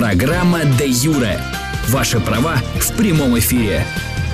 Программа «Де Юре». Ваши права в прямом эфире.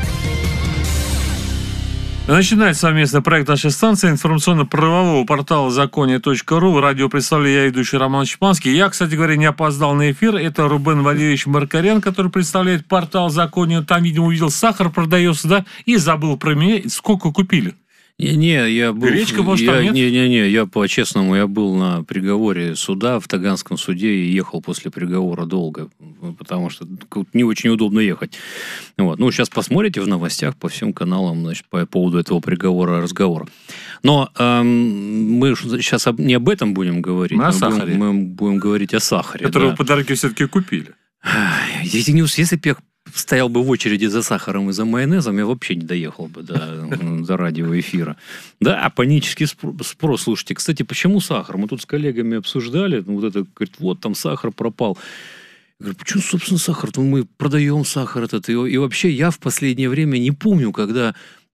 Начинает совместный проект нашей станции информационно-правового портала законе.ру. Радио представляю я, ведущий Роман Чепанский. Я, кстати говоря, не опоздал на эфир. Это Рубен Валерьевич Маркарян, который представляет портал Законе. Там, видимо, увидел, сахар продается, да, и забыл про меня. Сколько купили? Я был... Гречка, может, там нет? Я по-честному, я был на приговоре суда в Таганском суде и ехал после приговора долго, потому что не очень удобно ехать. Вот. Ну, сейчас посмотрите в новостях по всем каналам, значит, по поводу этого приговора разговора. Но мы сейчас не об этом будем говорить. Мы будем говорить о сахаре. Который вы по дороге все-таки купили. Если бы я стоял бы в очереди за сахаром и за майонезом, я вообще не доехал бы до радиоэфира. Да, панический спрос. Слушайте, кстати, почему сахар? Мы тут с коллегами обсуждали, вот это, говорит, вот там сахар пропал. Я говорю, почему, собственно, сахар? Мы продаем сахар этот. И вообще я в последнее время не помню, когда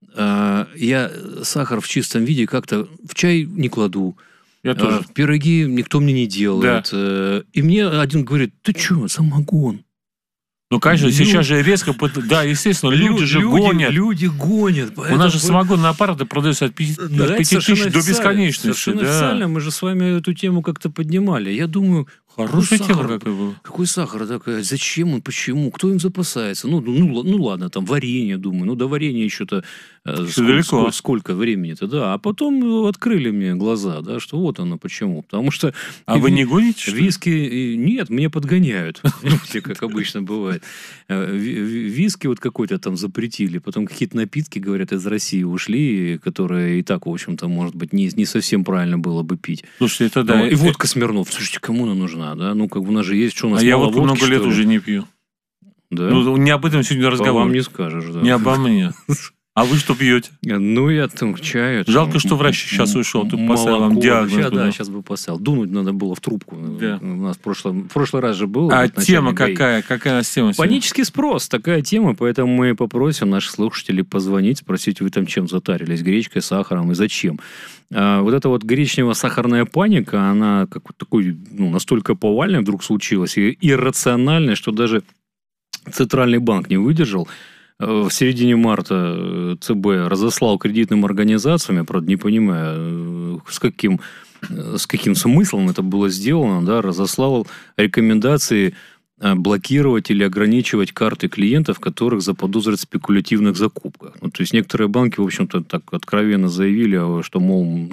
я сахар в чистом виде как-то в чай не кладу. Я тоже. Пироги никто мне не делает. Да. И мне один говорит, ты что, самогон? Ну, конечно, сейчас же резко... Да, естественно, люди же гонят. Люди гонят. У нас же самогонные аппараты продаются от 5 тысяч до бесконечности. Совершенно официально. Мы же с вами эту тему как-то поднимали. Я думаю... Хорошая тема какая была. Какой сахар такая? Зачем он? Почему? Кто им запасается? Ну ладно, там варенье, думаю. Ну, до варенья еще-то сколько времени-то, да. А потом открыли мне глаза, да, что вот оно почему. Потому что... А вы не гоните, что ли? Виски... Нет, мне подгоняют. Как обычно бывает. Виски вот какой-то там запретили. Потом какие-то напитки, говорят, из России ушли, которые и так, в общем-то, может быть, не совсем правильно было бы пить. Слушайте, это да. И водка Смирнов. Слушайте, кому она нужна? Да? Ну, как бы у нас же есть, что у нас мало я вот водки, много лет уже не пью. Да? Ну, не об этом сегодня разговор. Вам не скажешь, да. Не обо мне. А вы что пьете? Ну, я там чаю. Жалко, что врач сейчас ушел. Ты поставил вам диагноз. Да, сейчас бы поставил. Дунуть надо было в трубку. Да. У нас в прошлый раз же было. А тема какая? Какая у нас тема? Панический спрос. Такая тема. Поэтому мы попросим наших слушателей позвонить, спросить, вы там чем затарились? Гречкой, сахаром и зачем? Вот эта вот гречнево-сахарная паника, она как такой, настолько повальная вдруг случилась и иррациональная, что даже Центральный банк не выдержал. В середине марта ЦБ разослал кредитным организациям, я, правда, не понимаю, с каким смыслом это было сделано, да, разослал рекомендации блокировать или ограничивать карты клиентов, которых заподозрят в спекулятивных закупках. То есть некоторые банки, в общем-то, так откровенно заявили, что, мол,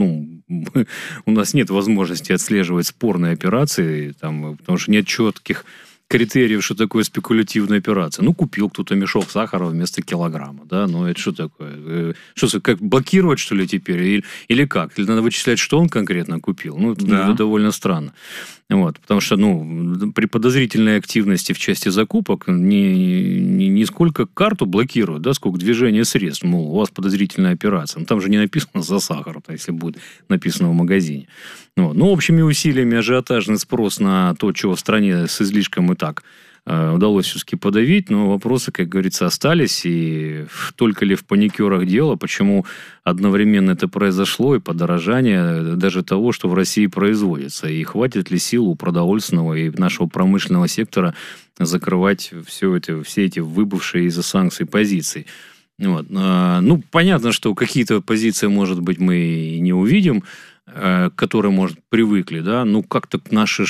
у нас нет возможности отслеживать спорные операции, потому что нет четких критериев, что такое спекулятивная операция. Купил кто-то мешок сахара вместо килограмма, да, это что такое? Что, как блокировать, что ли, теперь? Или как? Или надо вычислять, что он конкретно купил? Это довольно странно. Вот, потому что, при подозрительной активности в части закупок не сколько карту блокируют, да, сколько движения средств. Мол, у вас подозрительная операция. Там же не написано за сахар, если будет написано в магазине. Вот. Общими усилиями ажиотажный спрос на то, чего в стране с излишком и так удалось все-таки подавить, но вопросы, как говорится, остались, и только ли в паникерах дело, почему одновременно это произошло, и подорожание даже того, что в России производится, и хватит ли сил у продовольственного и нашего промышленного сектора закрывать все эти выбывшие из-за санкций позиции. Вот. Понятно, что какие-то позиции, может быть, мы и не увидим, к которым, может, привыкли, да, как-то наши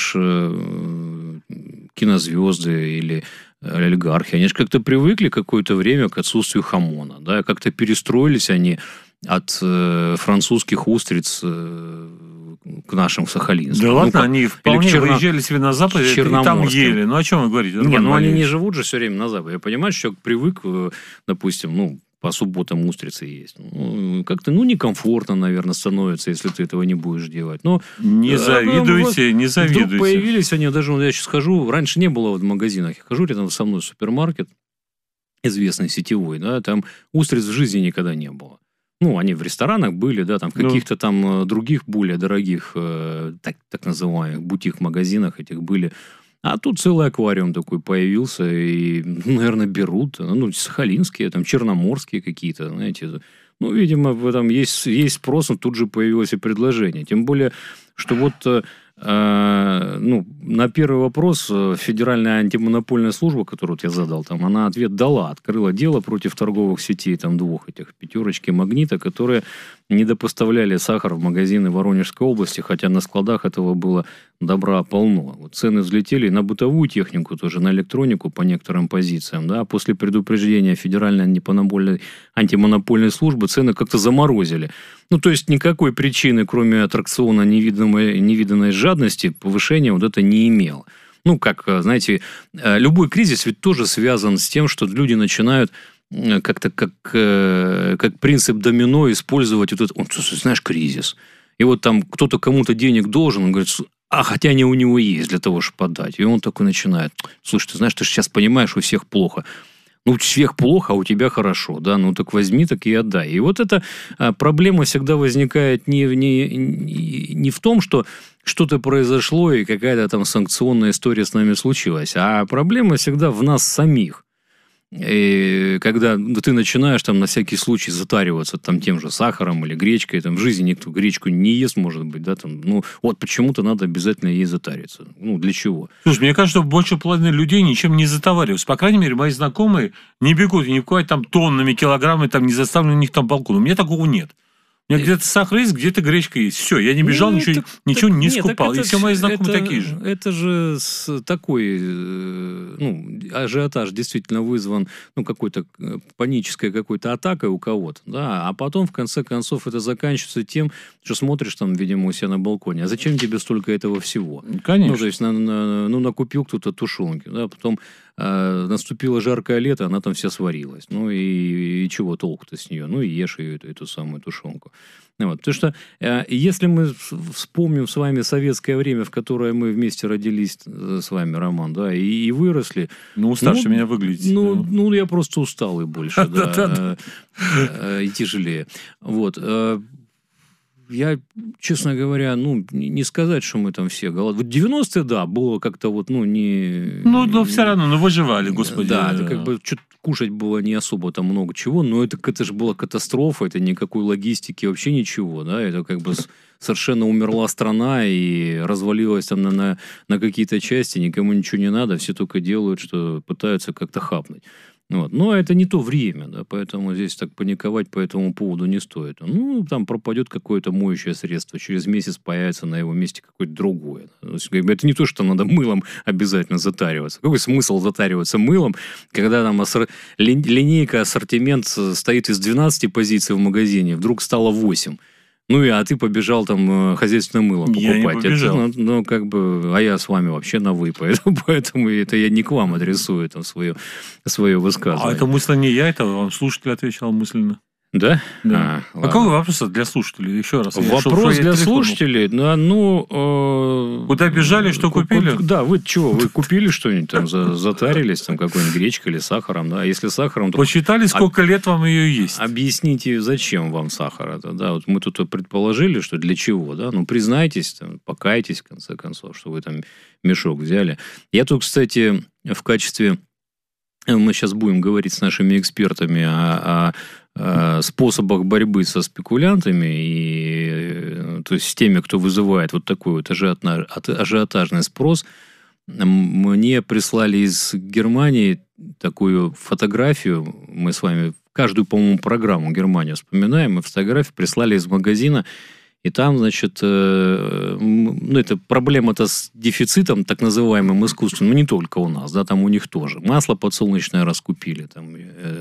кинозвезды или олигархи, они же как-то привыкли какое-то время к отсутствию хамона, да, как-то перестроились они от французских устриц к нашим сахалинским. Да ладно, они вполне выезжали себе на Запад и там ели. О чем вы говорите? Они не живут же все время на Западе. Я понимаю, что человек привык, допустим, по субботам устрицы есть. Как-то, некомфортно, наверное, становится, если ты этого не будешь делать. Но не завидуйте, не завидуйте. Вдруг появились они, даже я сейчас хожу, раньше не было в магазинах, я хожу рядом со мной супермаркет, известный сетевой, да, там устриц в жизни никогда не было. Они в ресторанах были, да, там в каких-то там других более дорогих, так называемых бутик-магазинах этих были. А тут целый аквариум такой появился, и, наверное, берут, сахалинские, там, черноморские какие-то, знаете. Видимо, там есть спрос, но тут же появилось и предложение. Тем более, что на первый вопрос Федеральная антимонопольная служба, которую я задал, там, она ответ дала. Открыла дело против торговых сетей, там, 2 этих, «Пятерочки», «Магнита», которые недопоставляли сахар в магазины Воронежской области, хотя на складах этого было добра полно. Вот цены взлетели на бытовую технику, тоже на электронику по некоторым позициям. Да? После предупреждения Федеральной антимонопольной службы цены как-то заморозили. То есть никакой причины, кроме аттракциона невиданной жадности, повышения вот это не имело. Знаете, любой кризис ведь тоже связан с тем, что люди начинают как-то как принцип домино использовать вот это, знаешь, кризис. И вот там кто-то кому-то денег должен, он говорит, хотя они у него есть для того, чтобы подать. И он такой начинает, слушай, ты знаешь, ты же сейчас понимаешь, у всех плохо. У всех плохо, а у тебя хорошо, да, так возьми, так и отдай. И вот эта проблема всегда возникает не в том, что что-то произошло и какая-то там санкционная история с нами случилась, а проблема всегда в нас самих. И когда ты начинаешь там на всякий случай затариваться там тем же сахаром или гречкой, там в жизни никто гречку не ест, может быть, да, там, почему-то надо обязательно ей затариться. Для чего? Слушай, мне кажется, что больше половины людей ничем не затовариваются. По крайней мере, мои знакомые не бегут и не покупают там тоннами, килограммами, там не заставлены у них там балкон. У меня такого нет. У меня где-то сахар есть, где-то гречка есть. Все, я не бежал, ничего не скупал. И все мои знакомые такие же. Это же такой ажиотаж действительно вызван какой-то панической какой-то атакой у кого-то. Да? А потом, в конце концов, это заканчивается тем, что смотришь там, видимо, у себя на балконе. А зачем тебе столько этого всего? Конечно. То есть, накупил кто-то тушенки. Да? Потом наступило жаркое лето, она там вся сварилась. И чего толку-то с нее? И ешь ее, эту самую тушенку. Потому что если мы вспомним с вами советское время, в которое мы вместе родились с вами, Роман, да, и выросли. Старше меня выглядите. Я просто усталый больше, да, и тяжелее. Я, честно говоря, не сказать, что мы там все голодали. В 90-е, да, было как-то не... Но все равно, выживали, господи. Да, это что-то кушать было не особо там много чего, но это же была катастрофа, это никакой логистики, вообще ничего, да, это совершенно умерла страна и развалилась там на какие-то части, никому ничего не надо, все только делают, что пытаются как-то хапнуть. Но это не то время, да, поэтому здесь так паниковать по этому поводу не стоит. Там пропадет какое-то моющее средство, через месяц появится на его месте какое-то другое. Это не то, что надо мылом обязательно затариваться. Какой смысл затариваться мылом, когда там линейка, ассортимент стоит из 12 позиций в магазине, вдруг стало 8. А ты побежал там хозяйственное мыло покупать. Я не побежал. А я с вами вообще на «вы», поэтому это я не к вам адресую там свое высказывание. А это мысль не я, это вам слушатель отвечал мысленно. Да? Да. Какой вопрос для слушателей? Еще раз. Вопрос для слушателей? Куда бежали, что купили? Да, вы чего? Вы купили что-нибудь там, затарились, там какой-нибудь гречкой или сахаром, да? Если сахаром... Посчитали, сколько лет вам ее есть? Объясните, зачем вам сахар это, да? Мы тут предположили, что для чего, да? Признайтесь, покайтесь, в конце концов, что вы там мешок взяли. Я тут, кстати, в качестве... Мы сейчас будем говорить с нашими экспертами о способах борьбы со спекулянтами, то есть с теми, кто вызывает вот такой вот ажиотажный спрос. Мне прислали из Германии такую фотографию. Мы с вами каждую, по-моему, программу Германию вспоминаем. Мы фотографию прислали из магазина. И там, значит, это проблема-то с дефицитом, так называемым искусственным, не только у нас, да, там у них тоже. Масло подсолнечное раскупили, там,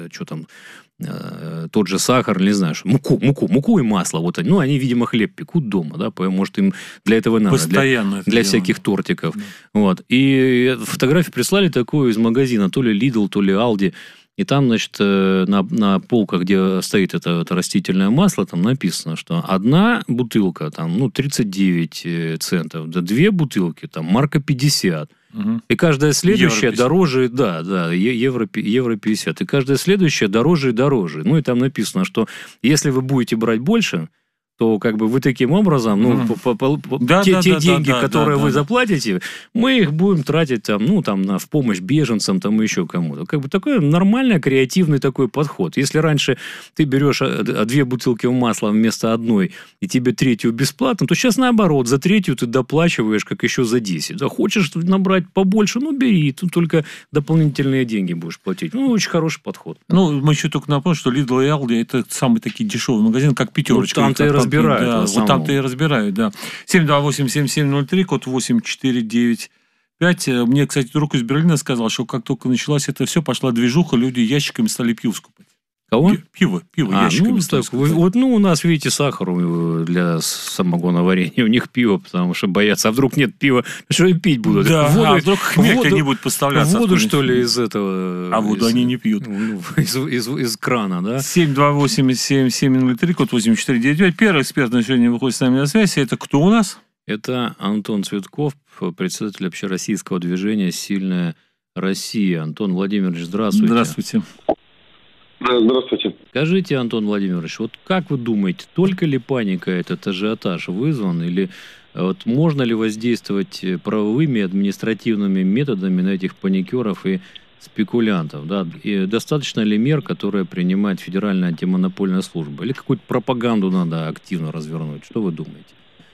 тот же сахар, не знаю, муку и масло. Вот они, они, видимо, хлеб пекут дома, да, может, им для этого надо. Постоянно для всяких тортиков. Да. И фотографию прислали такую из магазина, то ли Lidl, то ли Aldi. И там, значит, на полках, где стоит это растительное масло, там написано, что одна бутылка, там, 39 центов, да 2 бутылки, там, марка 50. Угу. И каждая следующая дороже, евро 50. И каждая следующая дороже и дороже. И там написано, что если вы будете брать больше, то как бы вы таким образом, те деньги, которые вы заплатите, мы их будем тратить в помощь беженцам, там еще кому-то. Как бы такой нормальный, креативный такой подход. Если раньше ты берешь 2 бутылки масла вместо одной, и тебе 3 бесплатно, то сейчас наоборот, за 3 ты доплачиваешь, как еще за 10. Да хочешь набрать побольше, бери, тут только дополнительные деньги будешь платить. Очень хороший подход. Мы еще только напомним, что Lidl и Aldi это самые такие дешевые магазины, как «Пятерочка». Там-то и разбирают. Да, вот там-то и разбирают, да. 728-7703, код 8495. Мне, кстати, друг из Берлина сказал, что как только началась это все, пошла движуха, люди ящиками стали пиво скупать. Кого? Пиво ящиками стали скупать. У нас, видите, сахар для самогоноварения, у них пиво, потому что боятся, а вдруг нет пива, что и пить будут? Да, вдруг хмель не будет поставляться. Воду, что ли, из этого? А воду они не пьют. Из крана, да? 728-7703, код 8495. Первый эксперт на сегодня выходит с нами на связь. Это кто у нас? Это Антон Цветков, председатель общероссийского движения «Сильная Россия». Антон Владимирович, здравствуйте. Здравствуйте. Да, здравствуйте. Скажите, Антон Владимирович, как вы думаете, только ли паника этот ажиотаж вызван, или можно ли воздействовать правовыми, административными методами на этих паникеров и спекулянтов? Да? И достаточно ли мер, которые принимает Федеральная антимонопольная служба? Или какую-то пропаганду надо активно развернуть? Что вы думаете?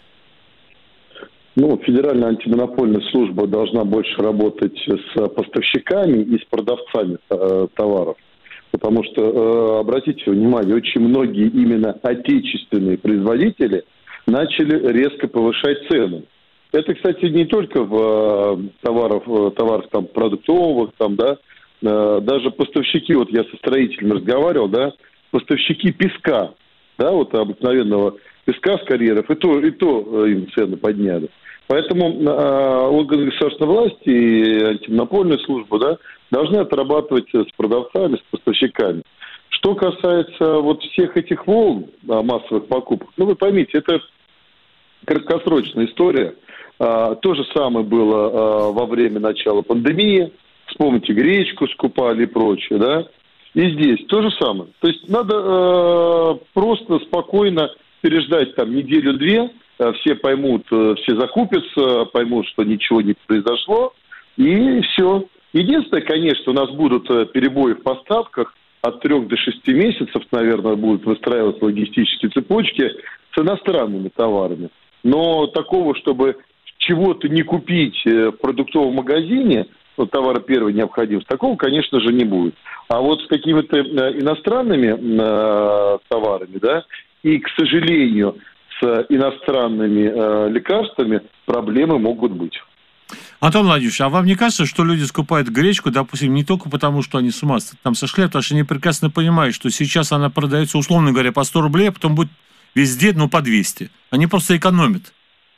Федеральная антимонопольная служба должна больше работать с поставщиками и с продавцами товаров. Потому что, обратите внимание, очень многие именно отечественные производители начали резко повышать цены. Это, кстати, не только в товарах там, продуктовых, даже поставщики, я со строителями разговаривал, поставщики песка, обыкновенного песка с карьеров, и то им цены подняли. Поэтому органы государственной власти и антимонопольная служба, должны отрабатывать с продавцами, с поставщиками. Что касается всех этих волн массовых покупок, вы поймите, это краткосрочная история. То же самое было во время начала пандемии. Вспомните, гречку скупали и прочее, да? И здесь то же самое. То есть надо просто спокойно переждать неделю-две, все поймут, все закупятся, поймут, что ничего не произошло, и все. Единственное, конечно, у нас будут перебои в поставках от 3 до 6 месяцев, наверное, будут выстраиваться логистические цепочки с иностранными товарами. Но такого, чтобы чего-то не купить в продуктовом магазине, товара первой необходимости, такого, конечно же, не будет. А с какими-то иностранными товарами, и, к сожалению, с иностранными лекарствами проблемы могут быть. Антон Владимирович, а вам не кажется, что люди скупают гречку, допустим, не только потому, что они с ума сошли, а потому что они прекрасно понимают, что сейчас она продается, условно говоря, по 100 рублей, а потом будет везде, по 200. Они просто экономят.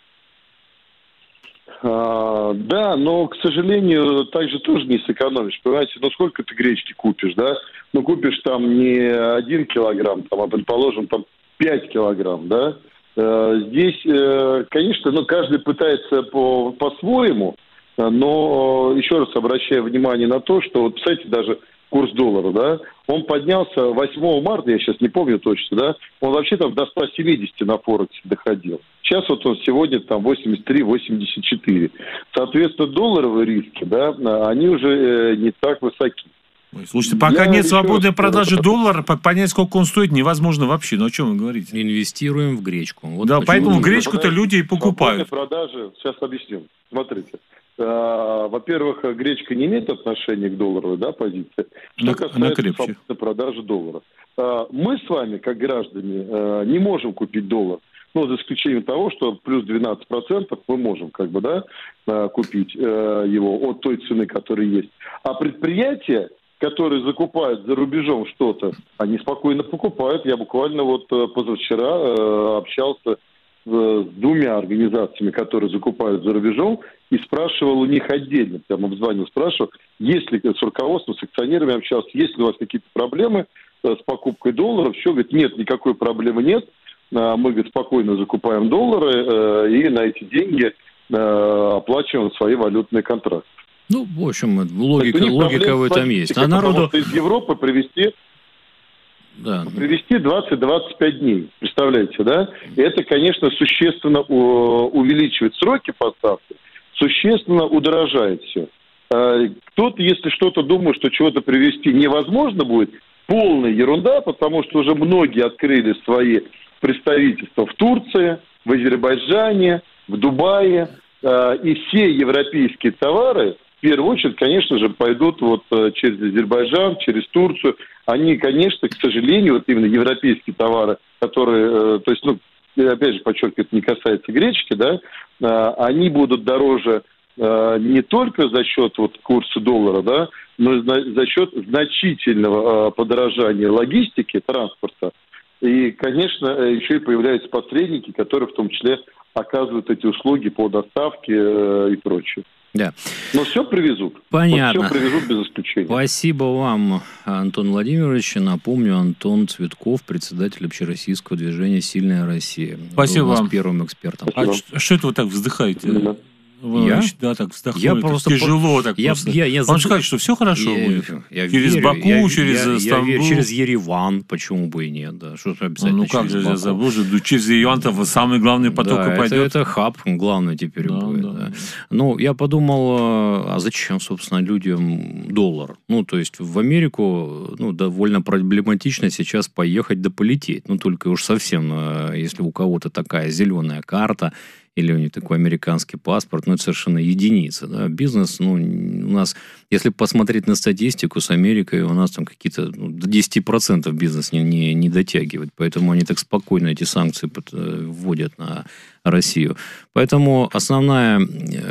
Да, но, к сожалению, так же тоже не сэкономишь. Понимаете, сколько ты гречки купишь, да? Купишь не 1 килограмм, а, предположим, 5 килограмм, да? Здесь, конечно, каждый пытается по-своему, но еще раз обращаю внимание на то, что, кстати, даже курс доллара, он поднялся 8 марта, я сейчас не помню точно, он вообще до 170 на Форексе доходил. Сейчас он сегодня 83-84. Соответственно, долларовые риски, они уже не так высоки. Слушайте, пока нет свободной продажи доллара, понять, сколько он стоит, невозможно вообще. О чем вы говорите? Инвестируем в гречку. Поэтому гречку-то люди и покупают. Продажи, сейчас объясню. Смотрите. Во-первых, гречка не имеет отношения к долларовой позиции. Что касается свободной продажи доллара. Мы с вами, как граждане, не можем купить доллар. За исключением того, что плюс 12% мы можем купить его от той цены, которая есть. А предприятия, которые закупают за рубежом что-то, они спокойно покупают. Я буквально позавчера общался с 2 организациями, которые закупают за рубежом, и спрашивал у них отдельно, обзванивал, спрашивал, есть ли с руководством, с акционерами общался, есть ли у вас какие-то проблемы с покупкой долларов. Все, говорит, нет, никакой проблемы нет. Мы, говорит, спокойно закупаем доллары и на эти деньги оплачиваем свои валютные контракты. В общем, логика в этом есть. А народу из Европы привезти Да. Привезти 20-25 дней, представляете, да? И это, конечно, существенно увеличивает сроки поставки, существенно удорожает все. Кто-то, если что-то думает, что чего-то привезти невозможно будет, полная ерунда, потому что уже многие открыли свои представительства в Турции, в Азербайджане, в Дубае, и все европейские товары, в первую очередь, конечно же, пойдут вот через Азербайджан, через Турцию. Они, конечно, к сожалению, вот именно европейские товары, которые, то есть, ну, опять же, подчеркиваю, это не касается гречки, да, они будут дороже не только за счет вот курса доллара, да, но и за счет значительного подорожания логистики, транспорта. И, конечно, еще и появляются посредники, которые в том числе оказывают эти услуги по доставке и прочее. Да. Но все привезут. Понятно. Вот все привезут без исключения. Спасибо вам, Антон Владимирович. Напомню, Антон Цветков, председатель общероссийского движения «Сильная Россия». Спасибо был у нас вам. Первым экспертом. А что это вы так вздыхаете? Я? Да, так вздохнули. Я так просто тяжело так просто. Вам сказать, что все хорошо будет? Через верю, Баку, через Стамбул. через Ереван, почему бы и нет, да. Что обязательно Ну как через же, Баку. я забыл, через Ереван-то самый главный поток Да, и пойдет. это хаб главный теперь будет. Да. Ну, я подумал, а зачем, собственно, людям доллар? Ну, то есть в Америку, ну, довольно проблематично сейчас поехать да полететь. Ну, только уж совсем, если у кого-то такая зеленая карта, или у них такой американский паспорт, ну, это совершенно единица. Да? Бизнес, ну, у нас, если посмотреть на статистику с Америкой, у нас там какие-то до 10% бизнес не дотягивает. Поэтому они так спокойно эти санкции вводят на Россию. Поэтому основная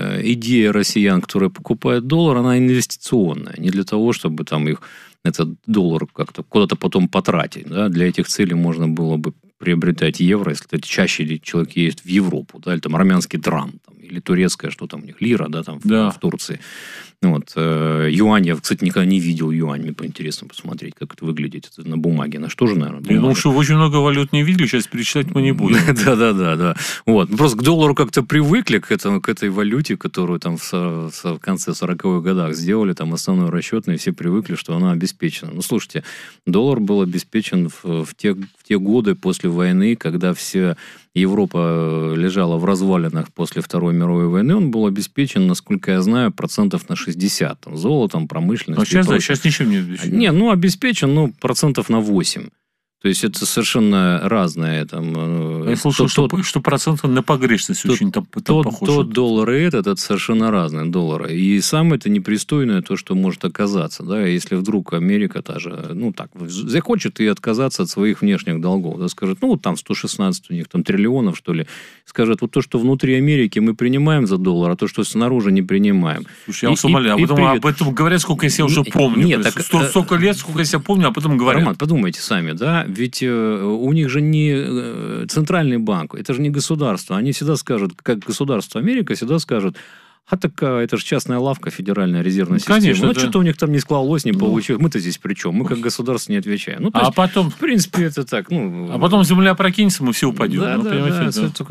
идея россиян, которые покупают доллар, она инвестиционная. Не для того, чтобы там их, этот доллар как-то куда-то потом потратить. Да? Для этих целей можно было бы приобретать евро, если это чаще человек едет в Европу, да, или там армянский драм, там, или турецкая, что там у них, лира, да, там в Турции. Вот, юань, я, кстати, никогда не видел юань, мне интересно посмотреть, как это выглядит это на бумаге. На что же, наверное, бумага? Я думаю, что очень много валют не видели, сейчас перечислять мы не будем. Да. Вот. Просто к доллару как-то привыкли, к этой валюте, которую там в конце 40-х годах сделали, там основной расчетный, все привыкли, что она обеспечена. Ну, слушайте, доллар был обеспечен в те годы после войны, когда вся Европа лежала в развалинах после Второй мировой войны, он был обеспечен, насколько я знаю, процентов на 60. Там, золотом, промышленностью. А сейчас ничем не обеспечен. Не, ну, обеспечен, процентов на 8. То есть, это совершенно разное. Там, я слышал, что процент на погрешность очень там похож. Тот доллар и это совершенно разные доллары. И самое это непристойное то, что может оказаться. Да, если вдруг Америка та же, ну, так, захочет и отказаться от своих внешних долгов. Да, скажет, ну, там 116 у них там триллионов, что ли. Скажет, вот то, что внутри Америки мы принимаем за доллар, а то, что снаружи не принимаем. Слушай, я вас умоляю, об этом говорят, сколько я себя уже помню. Нет, так, столько лет, сколько я себя помню, об этом говорят. Роман, подумайте сами, да, ведь у них же не центральный банк, это же не государство. Они всегда скажут, как государство Америка всегда скажет, а так это же частная лавка, Федеральная резервная система. Конечно, что-то у них там не склалось, не получилось. Мы-то здесь при чем? Мы как государство не отвечаем. Ну, то есть, потом... В принципе, это так. Ну, а потом земля опрокинется, мы все упадем. Да. Только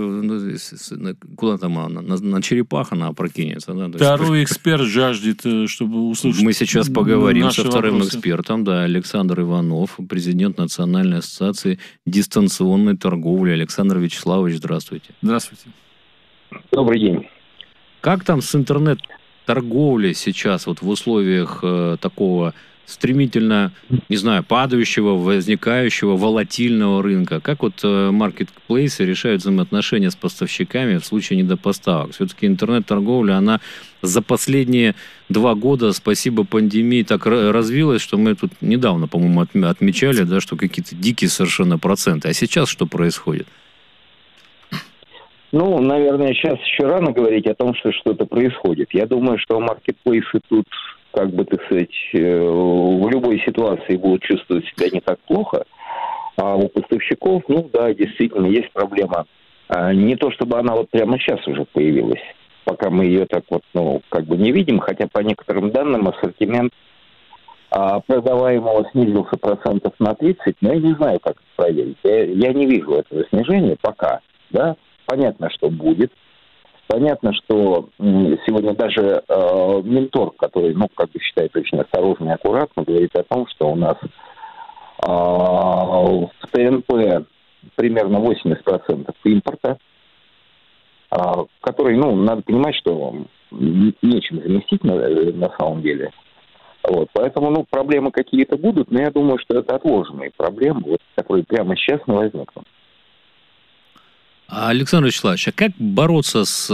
это, куда там на черепах она опрокинется. Да? Второй эксперт жаждет, чтобы услышать. Мы сейчас поговорим со вторым экспертом, да, Александр Иванов, президент Национальной ассоциации дистанционной торговли. Александр Вячеславович, здравствуйте. Здравствуйте. Добрый день. Как там с интернет-торговлей сейчас вот в условиях такого стремительно, не знаю, падающего, возникающего, волатильного рынка? Как вот маркетплейсы решают взаимоотношения с поставщиками в случае недопоставок? Все-таки интернет-торговля, она за последние 2 года, спасибо пандемии, так развилась, что мы тут недавно, по-моему, отмечали, да, что какие-то дикие совершенно проценты. А сейчас что происходит? Ну, наверное, сейчас еще рано говорить о том, что что-то происходит. Я думаю, что маркетплейсы тут, как бы, так сказать, в любой ситуации будут чувствовать себя не так плохо. А у поставщиков, ну да, действительно, есть проблема. Не то, чтобы она вот прямо сейчас уже появилась. Пока мы ее так вот, ну, как бы не видим, хотя по некоторым данным ассортимент продаваемого снизился процентов на 30, но я не знаю, как это проверить. Я не вижу этого снижения пока, да. Понятно, что будет. Понятно, что сегодня даже Минторг, который, ну, как бы считает очень осторожно и аккуратно, говорит о том, что у нас В ТНП примерно 80% импорта, который, надо понимать, что нечем заместить на самом деле. Вот, поэтому, проблемы какие-то будут, но я думаю, что это отложенные проблемы, которые прямо сейчас не возникнут. Александр Вячеславович, а как бороться с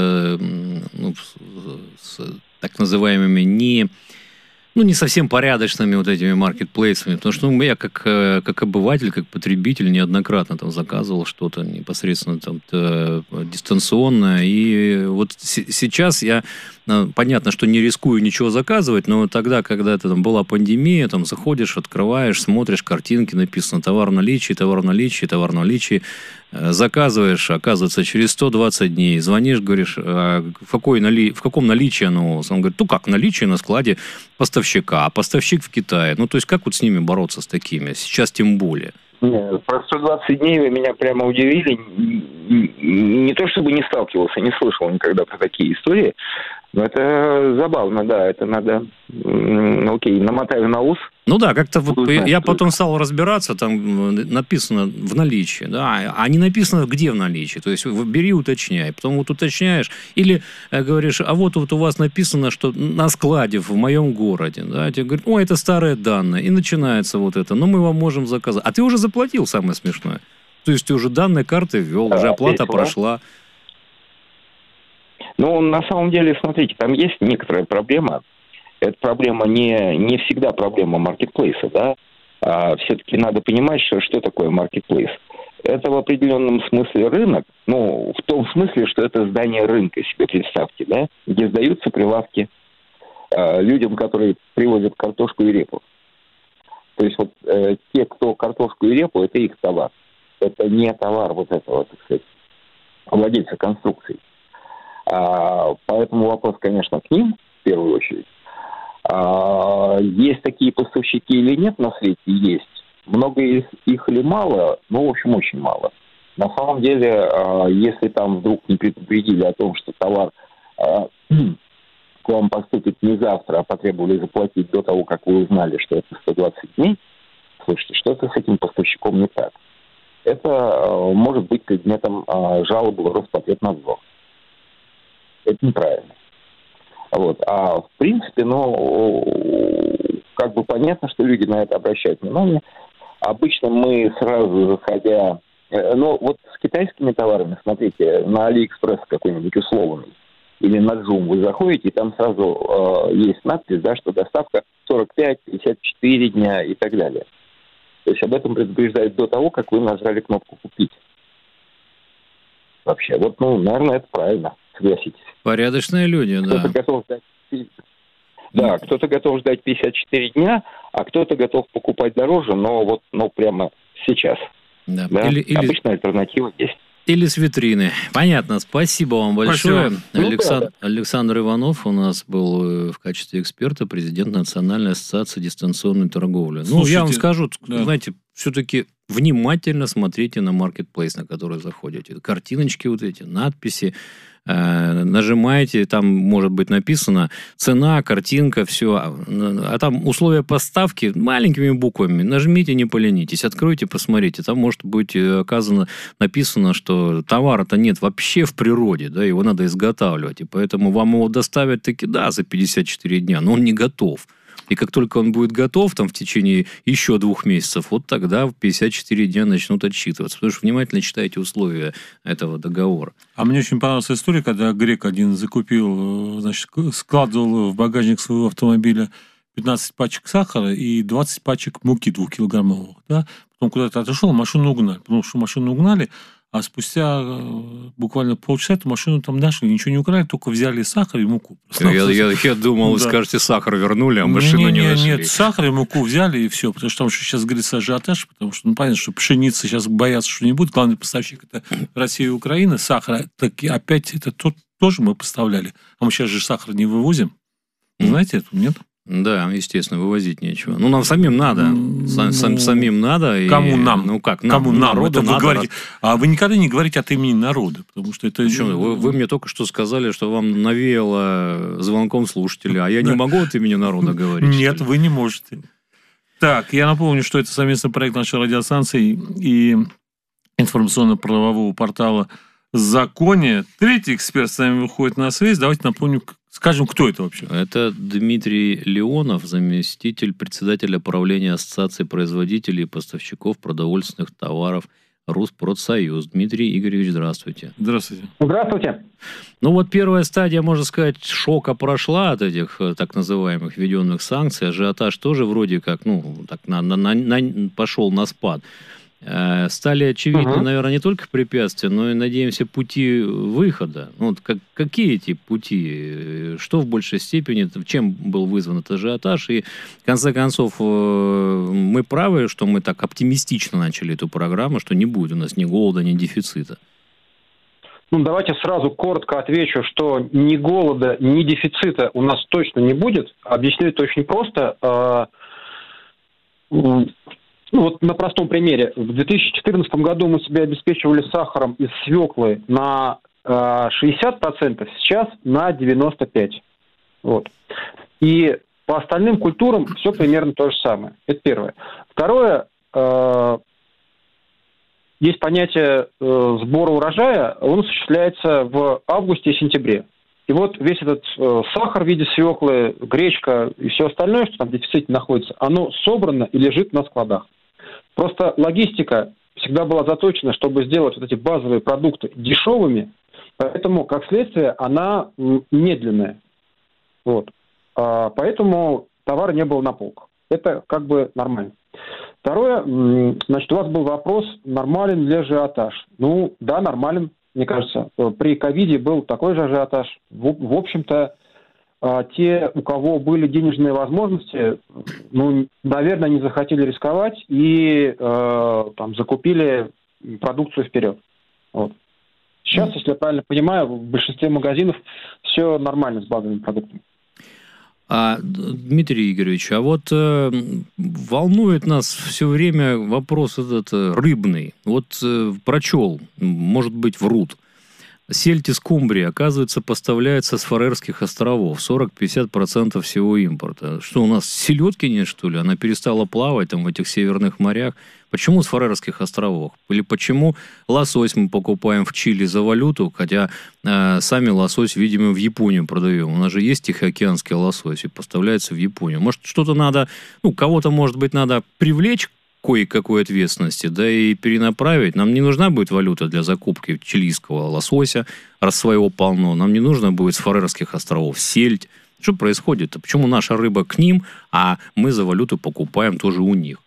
так называемыми не совсем порядочными вот этими маркетплейсами? Потому что я как обыватель, как потребитель неоднократно там заказывал что-то непосредственно там дистанционно. И вот сейчас я, понятно, что не рискую ничего заказывать, но тогда, когда это там была пандемия, там заходишь, открываешь, смотришь картинки, написано товар в наличии, товар в наличии, товар в наличии. Заказываешь, оказывается, через 120 дней. Звонишь, говоришь, в каком наличии оно? Он говорит, наличие на складе поставщика, а поставщик в Китае. То есть, как вот с ними бороться, с такими? Сейчас тем более. Про 120 дней вы меня прямо удивили. Не то чтобы не сталкивался, не слышал никогда про такие истории. Но это забавно, да. Это надо, намотаю на ус. Как-то я потом стал разбираться, там написано в наличии, да, а не написано где в наличии. То есть бери, уточняй. Потом уточняешь. Или говоришь, а вот у вас написано, что на складе в моем городе. Да, тебе говорят, это старые данные. И начинается вот это. Но мы вам можем заказать. А ты уже заплатил, самое смешное. То есть ты уже данные карты ввел, уже оплата прошла. На самом деле, смотрите, там есть некоторая проблема. Это проблема не всегда проблема маркетплейса, да. Все-таки надо понимать, что такое маркетплейс. Это в определенном смысле рынок, в том смысле, что это здание рынка, себе представьте, да, где сдаются прилавки людям, которые привозят картошку и репу. То есть те, кто картошку и репу, это их товар. Это не товар этого, так сказать, владельца конструкций. Поэтому вопрос, конечно, к ним, в первую очередь. Есть такие поставщики или нет на свете? Есть. Много их или мало? В общем, очень мало. На самом деле, если там вдруг не предупредили о том, что товар к вам поступит не завтра, а потребовали заплатить до того, как вы узнали, что это 120 дней, слушайте, что-то с этим поставщиком не так. Это может быть предметом жалобы в Роспотребнадзор. Это неправильно. А в принципе, понятно, что люди на это обращают внимание. Обычно мы сразу заходя... с китайскими товарами, смотрите, на Алиэкспресс какой-нибудь условный или на Джум вы заходите, и там сразу есть надпись, да, что доставка 45-54 дня и так далее. То есть об этом предупреждают до того, как вы нажали кнопку «Купить». Вообще, наверное, это правильно, согласитесь. Порядочные люди, кто-то готов ждать, кто-то готов ждать 54 дня, а кто-то готов покупать дороже, но прямо сейчас. Да. Обычная альтернатива есть. Или с витрины. Понятно. Спасибо вам большое. Александр Иванов у нас был в качестве эксперта, президент Национальной ассоциации дистанционной торговли. Слушайте, я вам скажу, знаете, все-таки внимательно смотрите на маркетплейс, на который заходите. Картиночки эти, надписи. Нажимаете, там может быть написано цена, картинка, все. А там условия поставки маленькими буквами. Нажмите, не поленитесь. Откройте, посмотрите. Там может быть написано, что товара-то нет вообще в природе, да, его надо изготавливать. И поэтому вам его доставят таки, за 54 дня, но он не готов. И как только он будет готов, там, в течение еще 2 месяцев, тогда в 54 дня начнут отсчитываться. Потому что внимательно читайте условия этого договора. А мне очень понравилась история, когда грек один закупил, складывал в багажник своего автомобиля 15 пачек сахара и 20 пачек муки 2-килограммовых. Да? Потом куда-то отошел, машину угнали. Потому что машину угнали, а спустя буквально полчаса эту машину там нашли, ничего не украли, только взяли сахар и муку. Я думал, вы скажете, сахар вернули, а машину не нашли. Нет, сахар и муку взяли, и все. Потому что там сейчас, говорится, ажиотаж, потому что, понятно, что пшеницы сейчас боятся, что не будет. Главный поставщик – это Россия и Украина. Сахар, так опять это тоже мы поставляли. А мы сейчас же сахар не вывозим. Знаете это, нет? Да, естественно, вывозить нечего. Нам самим надо. Самим надо. Кому нам? Кому нам? Народу надо. Вы говорите, а вы никогда не говорите от имени народа, потому что это... Вы мне только что сказали, что вам навеяло звонком слушателя, а я не могу от имени народа говорить. Нет, вы не можете. Так, я напомню, что это совместный проект нашей радиостанции и информационно-правового портала «Законе». Третий эксперт с нами выходит на связь. Давайте напомню, скажем, кто это вообще. Это Дмитрий Леонов, заместитель председателя правления Ассоциации производителей и поставщиков продовольственных товаров Руспродсоюз. Дмитрий Игоревич, здравствуйте. Здравствуйте. Здравствуйте. Ну вот первая стадия, можно сказать, шока прошла от этих так называемых введенных санкций. Ажиотаж тоже вроде как, пошел на спад. Стали очевидны, наверное, не только препятствия, но и, надеемся, пути выхода. Вот какие эти пути? Что в большей степени, чем был вызван этот ажиотаж? И, в конце концов, мы правы, что мы так оптимистично начали эту программу, что не будет у нас ни голода, ни дефицита. Давайте сразу коротко отвечу, что ни голода, ни дефицита у нас точно не будет. Объясню это очень просто. Вот на простом примере. В 2014 году мы себя обеспечивали сахаром из свеклы на 60%, сейчас на 95%. Вот. И по остальным культурам все примерно то же самое. Это первое. Второе. Есть понятие сбора урожая. Он осуществляется в августе и сентябре. И вот весь этот сахар в виде свеклы, гречка и все остальное, что там в дефиците находится, оно собрано и лежит на складах. Просто логистика всегда была заточена, чтобы сделать вот эти базовые продукты дешевыми, поэтому, как следствие, она медленная. Вот. Поэтому товара не было на полках. Это как бы нормально. Второе, значит, у вас был вопрос, нормален ли ажиотаж. Да, нормален, мне кажется. При ковиде был такой же ажиотаж. В общем-то, те, у кого были денежные возможности, наверное, не захотели рисковать и закупили продукцию вперед. Вот. Сейчас, если я правильно понимаю, в большинстве магазинов все нормально с базовыми продуктами. Дмитрий Игоревич, волнует нас все время вопрос этот рыбный. Прочел, может быть, врут. Сельдь и скумбрия, оказывается, поставляется с Фарерских островов. 40-50% всего импорта. Что, у нас селедки нет, что ли? Она перестала плавать там в этих северных морях. Почему с Фарерских островов? Или почему лосось мы покупаем в Чили за валюту, хотя сами лосось, видимо, в Японию продаем? У нас же есть тихоокеанский лосось и поставляется в Японию. Может, что-то надо, кого-то, может быть, надо привлечь кое-какой ответственности, да и перенаправить. Нам не нужна будет валюта для закупки чилийского лосося, раз своего полно. Нам не нужно будет с Фарерских островов сельдь. Что происходит? Почему наша рыба к ним, а мы за валюту покупаем тоже у них?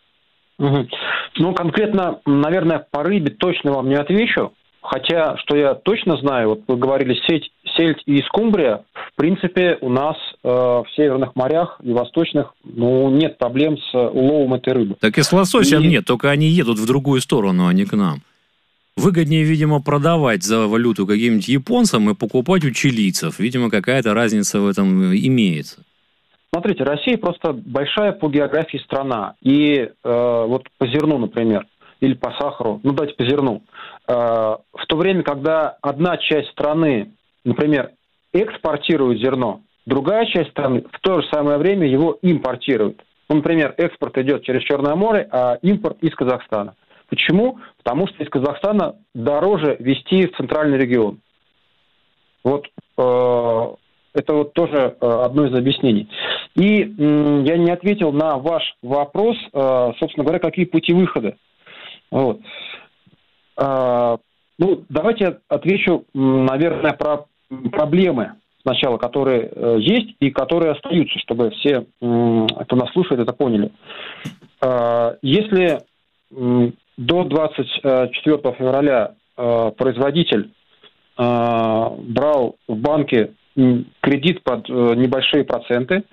Конкретно, наверное, по рыбе точно вам не отвечу. Хотя, что я точно знаю, вы говорили сельдь и скумбрия, в принципе, у нас в северных морях и восточных, нет проблем с уловом этой рыбы. Так и с лососем нет, только они едут в другую сторону, а не к нам. Выгоднее, видимо, продавать за валюту каким-нибудь японцам и покупать у чилийцев. Видимо, какая-то разница в этом имеется. Смотрите, Россия просто большая по географии страна. И по зерну, например, или по сахару, давайте по зерну. В то время, когда одна часть страны, например, экспортирует зерно, другая часть страны в то же самое время его импортирует. Например, экспорт идет через Черное море, а импорт из Казахстана. Почему? Потому что из Казахстана дороже везти в центральный регион. Это тоже одно из объяснений. И я не ответил на ваш вопрос, собственно говоря, какие пути выхода. Давайте я отвечу, наверное, про проблемы сначала, которые есть и которые остаются, чтобы все, кто нас слушает, это поняли. Если до 24 февраля производитель брал в банке кредит под небольшие проценты,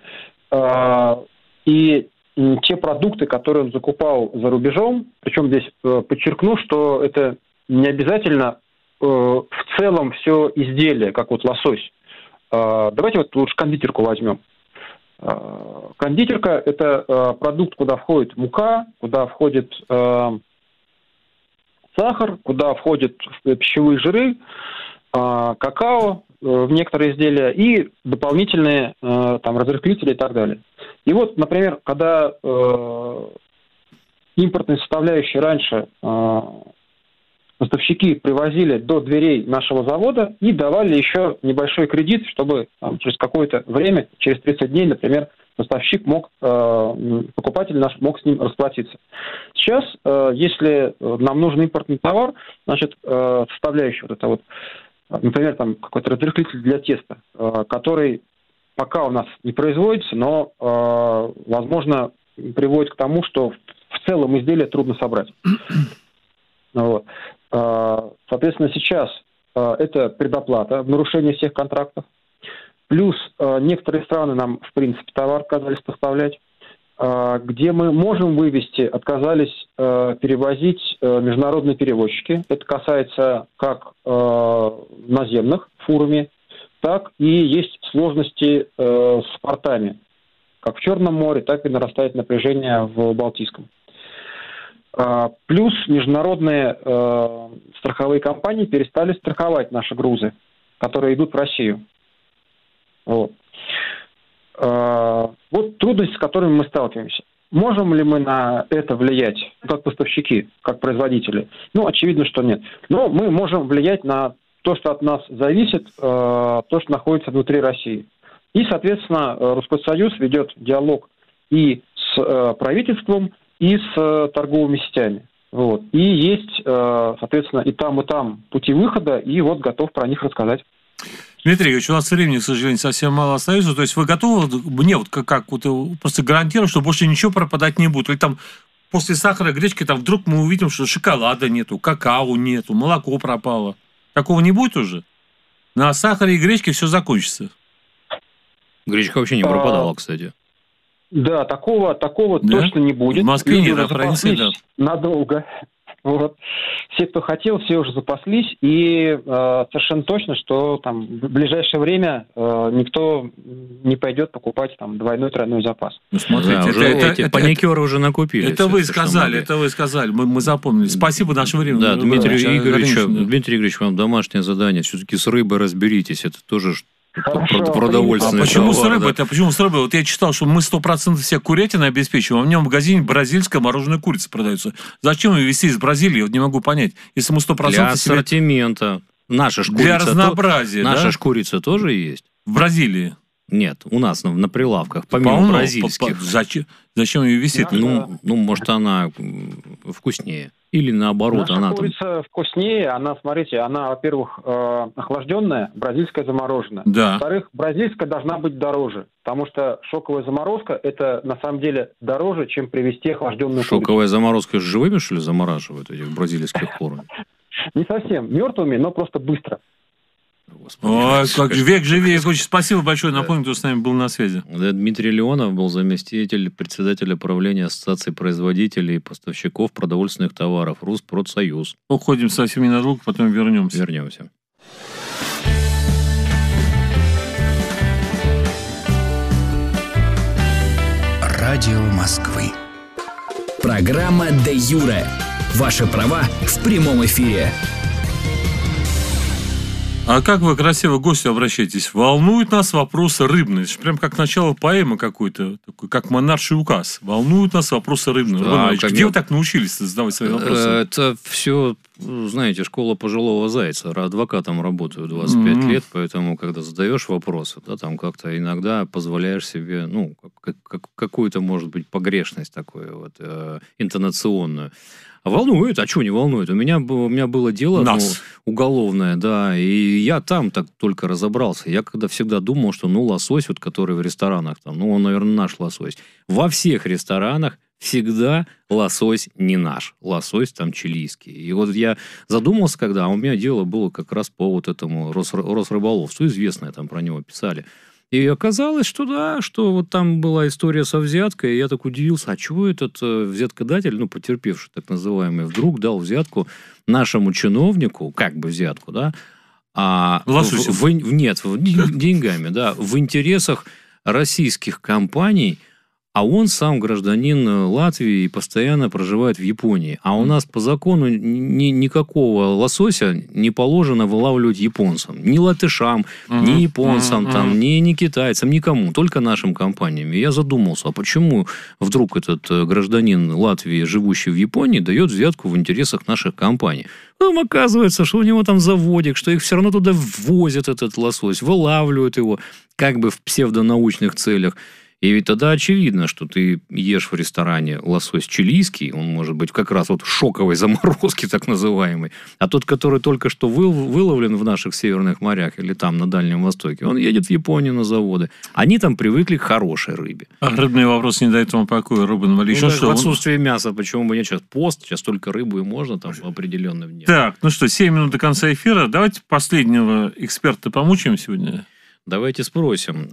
и те продукты, которые он закупал за рубежом, причем здесь подчеркну, что это не обязательно в целом все изделие, как лосось. Давайте лучше кондитерку возьмем. Кондитерка – это продукт, куда входит мука, куда входит сахар, куда входят пищевые жиры, какао в некоторые изделия и дополнительные там разрыхлители и так далее. И вот, например, когда импортные составляющие раньше поставщики привозили до дверей нашего завода и давали еще небольшой кредит, чтобы через какое-то время, через 30 дней, например, поставщик мог, покупатель наш мог с ним расплатиться. Сейчас, если нам нужен импортный товар, значит, составляющая вот это вот, например, там какой-то разрыхлитель для теста, который пока у нас не производится, но, возможно, приводит к тому, что в целом изделие трудно собрать. Вот. Соответственно, сейчас это предоплата в нарушении всех контрактов. Плюс некоторые страны нам, в принципе, товар отказались поставлять. Где мы можем вывести, отказались перевозить международные перевозчики. Это касается как наземных фурами, так и есть сложности с портами. Как в Черном море, так и нарастает напряжение в Балтийском. Плюс международные страховые компании перестали страховать наши грузы, которые идут в Россию. Вот. Вот трудности, с которыми мы сталкиваемся. Можем ли мы на это влиять, как поставщики, как производители? Ну, очевидно, что нет. Но мы можем влиять на то, что от нас зависит, то, что находится внутри России. И, соответственно, Россоюз ведет диалог и с правительством, и с торговыми сетями. Вот. И есть, соответственно, и там пути выхода, и вот готов про них рассказать. Дмитрий Игоревич, у нас времени, к сожалению, совсем мало остается. То есть вы готовы мне вот как вот просто гарантировать, что больше ничего пропадать не будет? Или там после сахара, гречки, там вдруг мы увидим, что шоколада нету, какао нету, молоко пропало. Такого не будет уже? На сахаре и гречке все закончится. Гречка вообще не пропадала, кстати. Да, такого точно не будет. В Москве люди нет, а в провинции да. Надолго. Вот. Все, кто хотел, все уже запаслись. И совершенно точно, что там в ближайшее время никто не пойдет покупать там двойной-тройной запас. Ну, смотрите, да, эти паникеры уже накупили. Это вы сказали, мы запомнили. Спасибо, наше время. Да, Дмитрий Игоревич, вам домашнее задание. Все-таки с рыбой разберитесь. Это тоже продовольственный почему товар, с рыбой? Да? Почему с рыбой? Вот я читал, что мы 100% все курятины обеспечиваем, а в нем в магазине бразильская мороженая курица продается. Зачем ее везти из Бразилии? Вот не могу понять. Если мы 100% для ассортимента. Наша ж курица, для разнообразия. Наша ж курица тоже есть? В Бразилии. Нет, у нас на прилавках, помимо бразильских. Зачем ее висит? Ну, может, она вкуснее. Или наоборот, наша курица вкуснее. Она, смотрите, она, во-первых, охлажденная, бразильская замороженная. Да. Во-вторых, бразильская должна быть дороже. Потому что шоковая заморозка, это на самом деле дороже, чем привезти охлажденную курицу. Шоковая заморозка живыми, что ли, замораживают этих бразильских кур? Не совсем. Мертвыми, но просто быстро. Ой, как век живее. Спасибо большое. Напомню, кто с нами был на связи. Дмитрий Леонов был заместитель председателя правления Ассоциации производителей и поставщиков продовольственных товаров Rusпродсоюз. Уходим совсем ненадолго, потом вернемся. Радио Москвы. Программа «Де Юре». Ваши права в прямом эфире. А как вы красиво к гостю обращаетесь? Волнуют нас вопросы рыбные. Это прям как начало поэмы какой-то, такой, как монарший указ. Волнуют нас вопросы рыбные. Да, где вы так научились задавать свои вопросы? Это все, знаете, школа пожилого зайца. Адвокатом работаю 25 лет, поэтому, когда задаешь вопросы, да, там как-то иногда позволяешь себе, ну, какую-то, может быть, погрешность такую вот, интонационную. Волнует, а что не волнует? У меня было дело уголовное, да, и я там так только разобрался. Я когда всегда думал, что, лосось, вот, который в ресторанах, там, он, наверное, наш лосось. Во всех ресторанах всегда лосось не наш. Лосось там чилийский. И вот я задумался, когда, у меня дело было как раз по вот этому Росрыболовству, известное, там про него писали. И оказалось, что да, что вот там была история со взяткой, и я так удивился, а чего этот взяткодатель, потерпевший так называемый, вдруг дал взятку нашему чиновнику, как бы взятку, да, деньгами, да, в интересах российских компаний, А он сам гражданин Латвии и постоянно проживает в Японии. А у нас по закону никакого лосося не положено вылавливать японцам. Ни латышам, ни японцам, там, ни китайцам, никому. Только нашим компаниям. И я задумался, а почему вдруг этот гражданин Латвии, живущий в Японии, дает взятку в интересах наших компаний? Потом оказывается, что у него там заводик, что их все равно туда ввозят, этот лосось, вылавливают его как бы в псевдонаучных целях. И ведь тогда очевидно, что ты ешь в ресторане лосось чилийский, он может быть как раз вот в шоковой заморозке так называемой, а тот, который только что выловлен в наших северных морях или там на Дальнем Востоке, он едет в Японию на заводы. Они там привыкли к хорошей рыбе. А рыбный вопрос не дает вам покоя, Рубен Валерьевич. Ну, в отсутствие мяса, почему бы нет? Сейчас пост, сейчас только рыбу и можно там в определенном дне. Так, ну что, 7 минут до конца эфира. Давайте последнего эксперта помучаем сегодня. Давайте спросим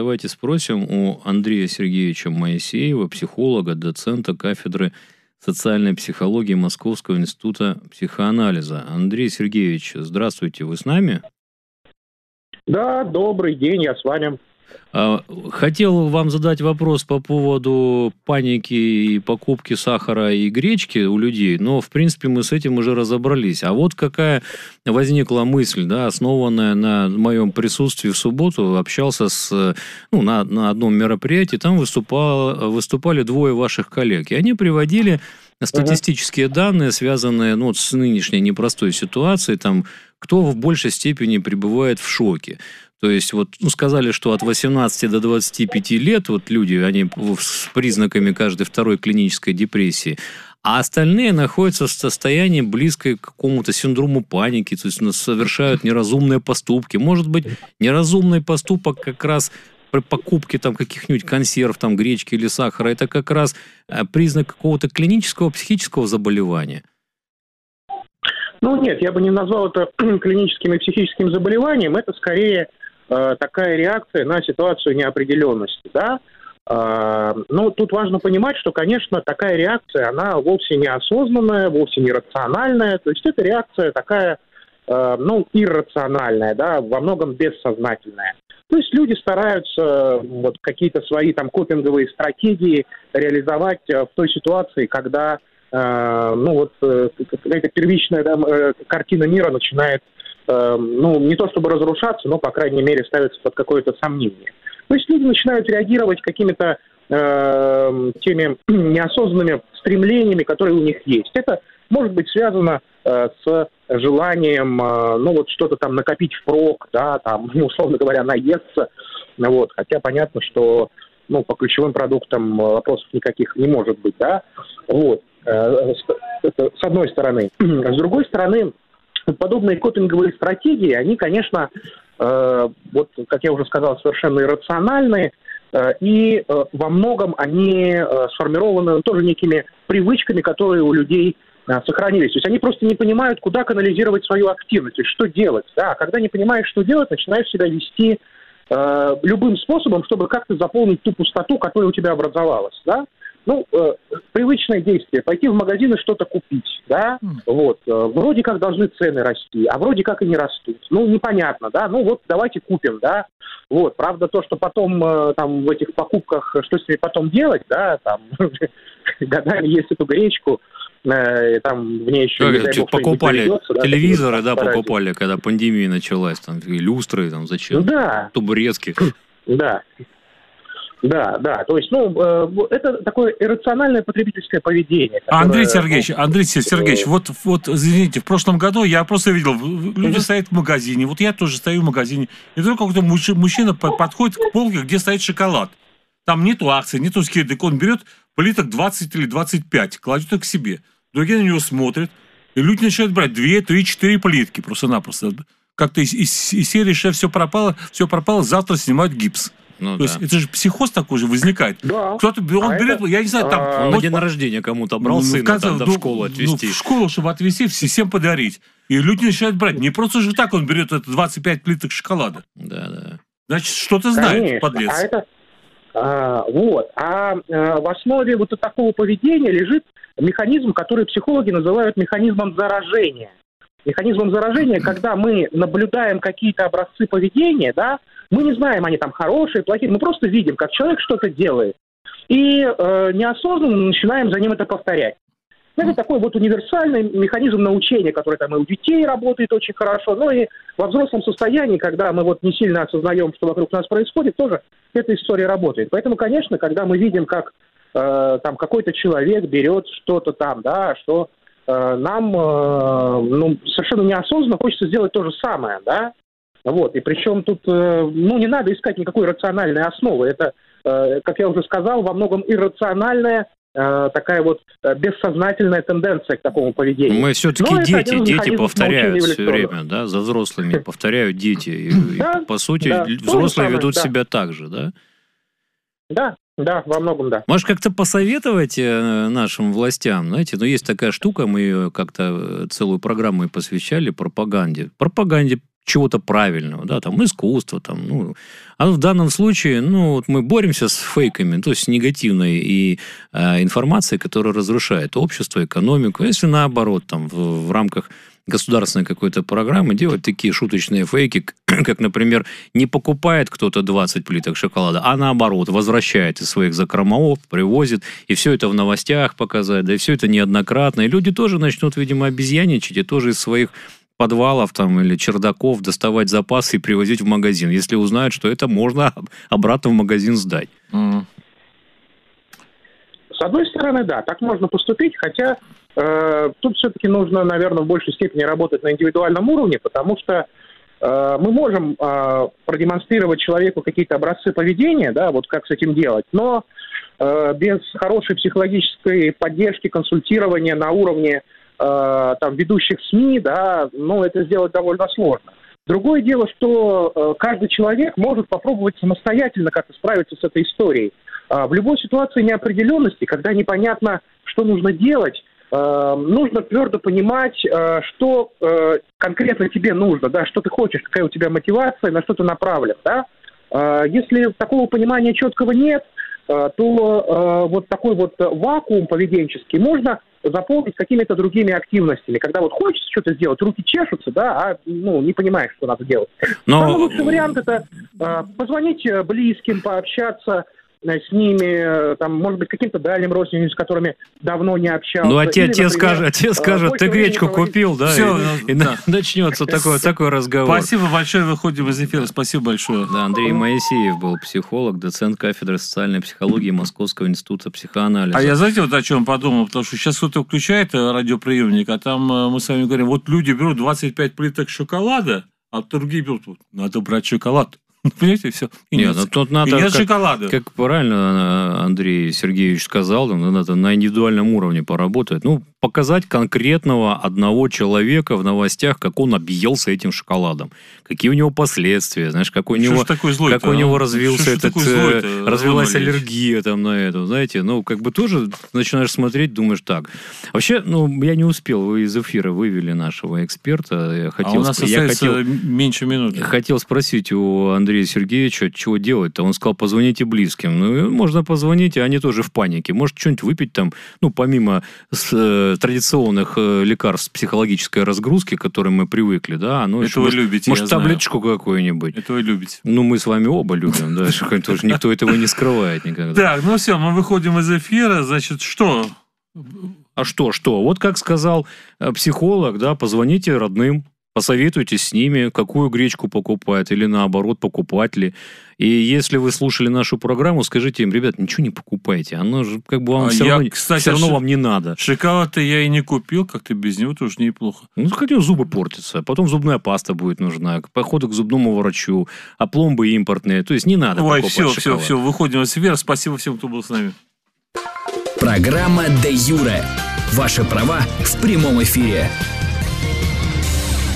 у Андрея Сергеевича Моисеева, психолога, доцента кафедры социальной психологии Московского института психоанализа. Андрей Сергеевич, здравствуйте, вы с нами? Да, добрый день, я с вами. Хотел вам задать вопрос по поводу паники и покупки сахара и гречки у людей, но, в принципе, мы с этим уже разобрались. А вот какая возникла мысль, да, основанная на моем присутствии в субботу, общался на одном мероприятии, там выступали двое ваших коллег, и они приводили статистические данные, связанные с нынешней непростой ситуацией, там, кто в большей степени пребывает в шоке. То есть, сказали, что от 18 до 25 лет люди, они с признаками каждой второй клинической депрессии, а остальные находятся в состоянии близкой к какому-то синдрому паники, то есть совершают неразумные поступки. Может быть, неразумный поступок как раз при покупке там каких-нибудь консерв, там, гречки или сахара, это как раз признак какого-то клинического психического заболевания. Ну, нет, я бы не назвал это клиническим и психическим заболеванием, это скорее такая реакция на ситуацию неопределенности, да. Но тут важно понимать, что, конечно, такая реакция, она вовсе не осознанная, вовсе не рациональная, то есть это реакция такая, иррациональная, да, во многом бессознательная. То есть люди стараются какие-то свои там копинговые стратегии реализовать в той ситуации, когда какая-то первичная картина мира начинает не то чтобы разрушаться, но, по крайней мере, ставится под какое-то сомнение. То есть люди начинают реагировать какими-то теми неосознанными стремлениями, которые у них есть. Это может быть связано с желанием, что-то там накопить впрок, да, там, условно говоря, наесться, хотя понятно, что, по ключевым продуктам вопросов никаких не может быть, да, это с одной стороны. С другой стороны, подобные копинговые стратегии, они, конечно, как я уже сказал, совершенно иррациональные, и во многом они сформированы тоже некими привычками, которые у людей сохранились. То есть они просто не понимают, куда канализировать свою активность, то есть что делать. Да? А когда не понимаешь, что делать, начинаешь себя вести любым способом, чтобы как-то заполнить ту пустоту, которая у тебя образовалась. Да? Привычное действие, пойти в магазин и что-то купить, да, вроде как должны цены расти, а вроде как и не растут, непонятно, да, давайте купим, да, правда то, что потом там в этих покупках, что с ней потом делать, да, там, годами есть эту гречку, там в ней еще... покупали телевизоры, да, покупали, когда пандемия началась, там, люстры, там, зачем? Да. Табуретки. Да. Да, то есть, это такое иррациональное потребительское поведение. Которое, Андрей Сергеевич, вот, извините, в прошлом году я просто видел, люди стоят в магазине, я тоже стою в магазине, и вдруг какой-то мужчина подходит к полке, где стоит шоколад. Там нету акций, нету скидок, он берет плиток 20 или 25, кладет их к себе. Другие на него смотрят, и люди начинают брать 2, 3, 4 плитки просто-напросто. Как-то из серии «Все пропало, завтра снимают гипс». То есть это же психоз такой же возникает. Да. Кто-то берет, я не знаю, там... Он на день рождения кому-то брал сына, в школу отвезти. В школу, чтобы отвезти, всем подарить. И люди начинают брать. Не просто же так он берет 25 плиток шоколада. Да. Значит, что-то знает, подлец. В основе такого поведения лежит механизм, который психологи называют механизмом заражения. Механизмом заражения, когда мы наблюдаем какие-то образцы поведения, да, мы не знаем, они там хорошие, плохие, мы просто видим, как человек что-то делает. и неосознанно начинаем за ним это повторять. Это такой вот универсальный механизм научения, который там и у детей работает очень хорошо, но и во взрослом состоянии, когда мы вот не сильно осознаем, что вокруг нас происходит, тоже эта история работает. Поэтому, конечно, когда мы видим, как там какой-то человек берет что-то там, да, что нам совершенно неосознанно хочется сделать то же самое, да, вот, и причем тут, не надо искать никакой рациональной основы, это, как я уже сказал, во многом иррациональная, такая вот бессознательная тенденция к такому поведению. Мы все-таки дети повторяют все время, да, за взрослыми повторяют дети. И, по сути, взрослые ведут себя так же, да? Да, во многом да. Может, как-то посоветовать нашим властям? Знаете, есть такая штука, мы ее как-то целую программу и посвящали пропаганде. Пропаганде чего-то правильного, да, там, искусства, там, А в данном случае, мы боремся с фейками, то есть с негативной информацией, которая разрушает общество, экономику. Если наоборот, там, в рамках государственной какой-то программы делать такие шуточные фейки, как, например, не покупает кто-то 20 плиток шоколада, а наоборот, возвращает из своих закромов, привозит, и все это в новостях показать, да и все это неоднократно. И люди тоже начнут, видимо, обезьяничать, и тоже из своих подвалов там или чердаков доставать запасы и привозить в магазин, если узнают, что это можно обратно в магазин сдать. С одной стороны, да, так можно поступить, хотя тут все-таки нужно, наверное, в большей степени работать на индивидуальном уровне, потому что мы можем продемонстрировать человеку какие-то образцы поведения, да, вот как с этим делать, но без хорошей психологической поддержки, консультирования на уровне там, ведущих СМИ, да, это сделать довольно сложно. Другое дело, что каждый человек может попробовать самостоятельно как-то справиться с этой историей. В любой ситуации неопределенности, когда непонятно, что нужно делать, нужно твердо понимать, что конкретно тебе нужно, да, что ты хочешь, какая у тебя мотивация, на что ты направлен. Да? Если такого понимания четкого нет, то вот такой вот вакуум поведенческий можно заполнить какими-то другими активностями. Когда вот хочется что-то сделать, руки чешутся, да, не понимаешь, что надо делать. Самый лучший вариант – это позвонить близким, пообщаться с ними, там, может быть, каким-то дальним родственникам, с которыми давно не общался. Отец скажет, ты гречку купил, да, все, и начнется такой разговор. Спасибо большое, выходим из эфира, спасибо большое. Да, Андрей Моисеев был психолог, доцент кафедры социальной психологии Московского института психоанализа. А я, знаете, вот о чем подумал, потому что сейчас кто-то включает радиоприемник, а там мы с вами говорим, вот люди берут 25 плиток шоколада, а другие берут, надо брать шоколад. Понимаете, все. Нет, тут надо, нет шоколада. Как правильно Андрей Сергеевич сказал, надо на индивидуальном уровне поработать. Показать конкретного одного человека в новостях, как он объелся этим шоколадом. Какие у него последствия, знаешь, как у него развилась аллергия там на это, знаете. Тоже начинаешь смотреть, думаешь так. Вообще, я не успел, вы из эфира вывели нашего эксперта. У нас остается меньше минуты. Хотел спросить у Андрея Сергеевича, чего делать-то. Он сказал, позвоните близким. Можно позвонить, и они тоже в панике. Может, что-нибудь выпить там, помимо традиционных лекарств психологической разгрузки, к которым мы привыкли, да? Это вы любите, может, таблеточку какую-нибудь. Это вы любите. Мы с вами оба любим, да? Никто этого не скрывает никогда. Так, все, мы выходим из эфира, значит, что? А что? Вот как сказал психолог, да, позвоните родным, посоветуйтесь с ними, какую гречку покупать, или наоборот, покупать ли. И если вы слушали нашу программу, скажите им, ребят, ничего не покупайте. Оно же вам все равно вам не надо. Шоколад-то я и не купил, как-то без него тоже неплохо. Хотел зубы портятся. Потом зубная паста будет нужна, походу к зубному врачу, а пломбы импортные. То есть не надо покупать шоколад. Все, выходим из эфира. Спасибо всем, кто был с нами. Программа «Де Юре». Ваши права в прямом эфире.